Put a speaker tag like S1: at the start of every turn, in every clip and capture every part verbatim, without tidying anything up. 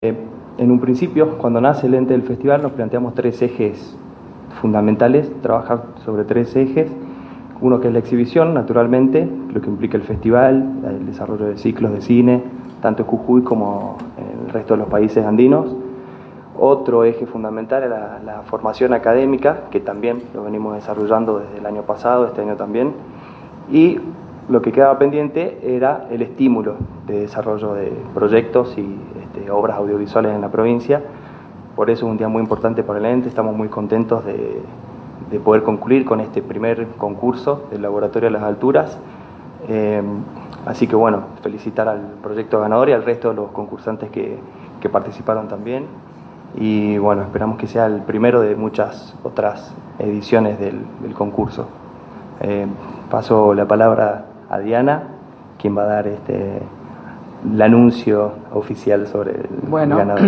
S1: Eh, en un principio, cuando nace el ente del festival, nos planteamos tres ejes fundamentales, trabajar sobre tres ejes. Uno que es la exhibición, naturalmente, lo que implica el festival, el desarrollo de ciclos de cine, tanto en Jujuy como en el resto de los países andinos. Otro eje fundamental es la, la formación académica, que también lo venimos desarrollando desde el año pasado, este año también. Y lo que quedaba pendiente era el estímulo de desarrollo de proyectos y este, obras audiovisuales en la provincia. Por eso es un día muy importante para el ente, estamos muy contentos de, de poder concluir con este primer concurso del Laboratorio de las Alturas. Eh, así que bueno, felicitar al proyecto ganador y al resto de los concursantes que, que participaron también. Y bueno, esperamos que sea el primero de muchas otras ediciones del, del concurso. Eh, paso la palabra a Diana, quien va a dar este el anuncio oficial sobre el
S2: bueno,
S1: ganador.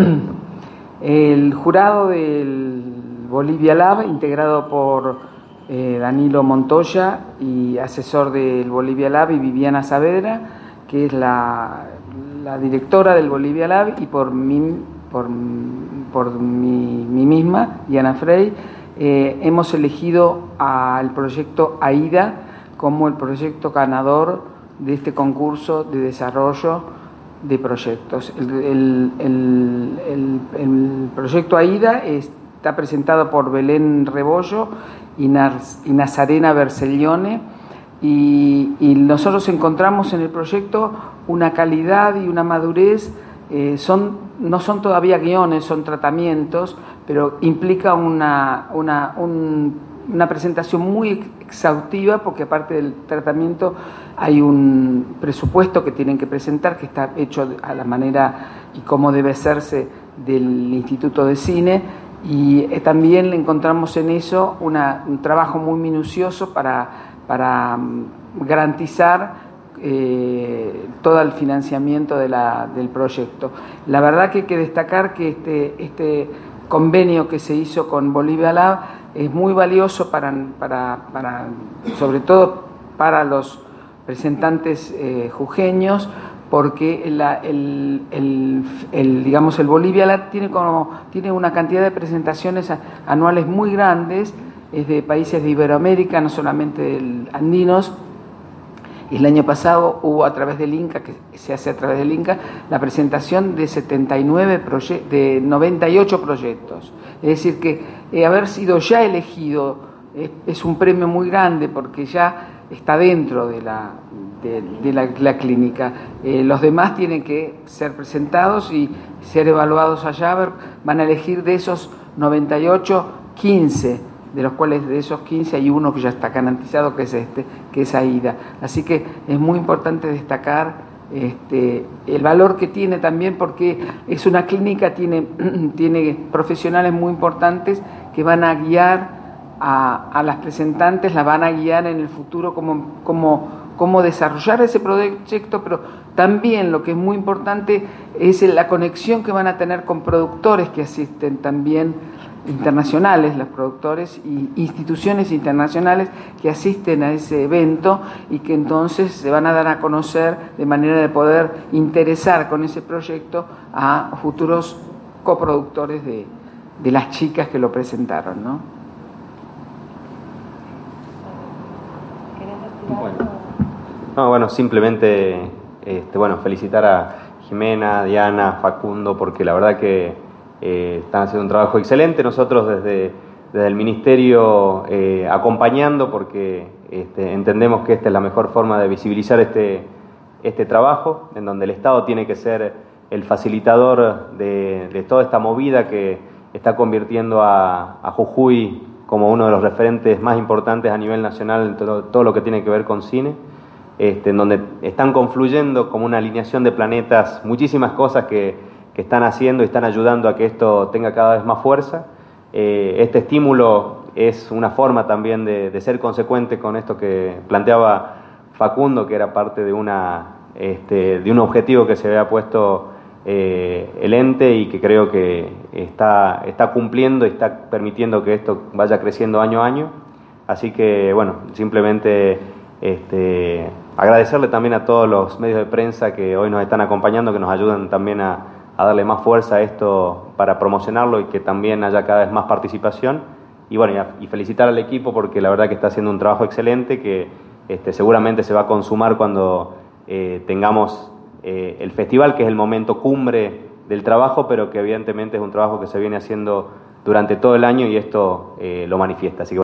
S2: El jurado del Bolivia Lab, integrado por eh, Danilo Montoya y asesor del Bolivia Lab, y Viviana Saavedra, que es la, la directora del Bolivia Lab, y por mí, por, por mí, mí misma, Diana Frey, eh, hemos elegido al proyecto AIDA como el proyecto ganador de este concurso de desarrollo de proyectos. El, el, el, el, el proyecto AIDA está presentado por Belén Rebollo y, Naz, y Nazarena Bercellone, y, y nosotros encontramos en el proyecto una calidad y una madurez. Eh, son, no son todavía guiones, son tratamientos, pero implica una, una, un, una presentación muy exhaustiva, porque aparte del tratamiento hay un presupuesto que tienen que presentar, que está hecho a la manera y cómo debe hacerse del Instituto de Cine, y eh, también le encontramos en eso una, un trabajo muy minucioso para, para um, garantizar Eh, todo el financiamiento de la, del proyecto. La verdad que hay que destacar que este, este convenio que se hizo con Bolivia Lab es muy valioso para, para, para sobre todo para los presentantes eh, jujeños, porque la, el, el, el, digamos, el Bolivia Lab tiene, como, tiene una cantidad de presentaciones anuales muy grandes, es de países de Iberoamérica, no solamente del andinos. Y el año pasado hubo a través del Inca, que se hace a través del Inca, la presentación de setenta y nueve proye- de noventa y ocho proyectos. Es decir, que eh, haber sido ya elegido eh, es un premio muy grande, porque ya está dentro de la, de, de la, la clínica. Eh, los demás tienen que ser presentados y ser evaluados allá. A ver, van a elegir de esos noventa y ocho, quince, de los cuales de esos quince hay uno que ya está garantizado, que es este, que es AIDA. Así que es muy importante destacar este, el valor que tiene también, porque es una clínica, tiene, tiene profesionales muy importantes que van a guiar a, a las presentantes, las van a guiar en el futuro cómo, cómo, cómo desarrollar ese proyecto, pero también lo que es muy importante es la conexión que van a tener con productores que asisten también, internacionales, los productores y instituciones internacionales que asisten a ese evento, y que entonces se van a dar a conocer de manera de poder interesar con ese proyecto a futuros coproductores de, de las chicas que lo presentaron, ¿no?
S3: Bueno, no, bueno simplemente este, bueno, felicitar a Jimena, Diana, Facundo, porque la verdad que Eh, están haciendo un trabajo excelente. Nosotros desde, desde el Ministerio eh, acompañando, porque este, entendemos que esta es la mejor forma de visibilizar este, este trabajo, en donde el Estado tiene que ser el facilitador de, de toda esta movida que está convirtiendo a, a Jujuy como uno de los referentes más importantes a nivel nacional en todo, todo lo que tiene que ver con cine, este, en donde están confluyendo como una alineación de planetas muchísimas cosas que que están haciendo y están ayudando a que esto tenga cada vez más fuerza. Eh, este estímulo es una forma también de, de ser consecuente con esto que planteaba Facundo, que era parte de, una, este, de un objetivo que se había puesto eh, el ente, y que creo que está, está cumpliendo y está permitiendo que esto vaya creciendo año a año. Así que, bueno, simplemente este, agradecerle también a todos los medios de prensa que hoy nos están acompañando, que nos ayudan también a a darle más fuerza a esto para promocionarlo y que también haya cada vez más participación. Y bueno, y, a, y felicitar al equipo porque la verdad que está haciendo un trabajo excelente que este, seguramente se va a consumar cuando eh, tengamos eh, el festival, que es el momento cumbre del trabajo, pero que evidentemente es un trabajo que se viene haciendo durante todo el año y esto eh, lo manifiesta. Así que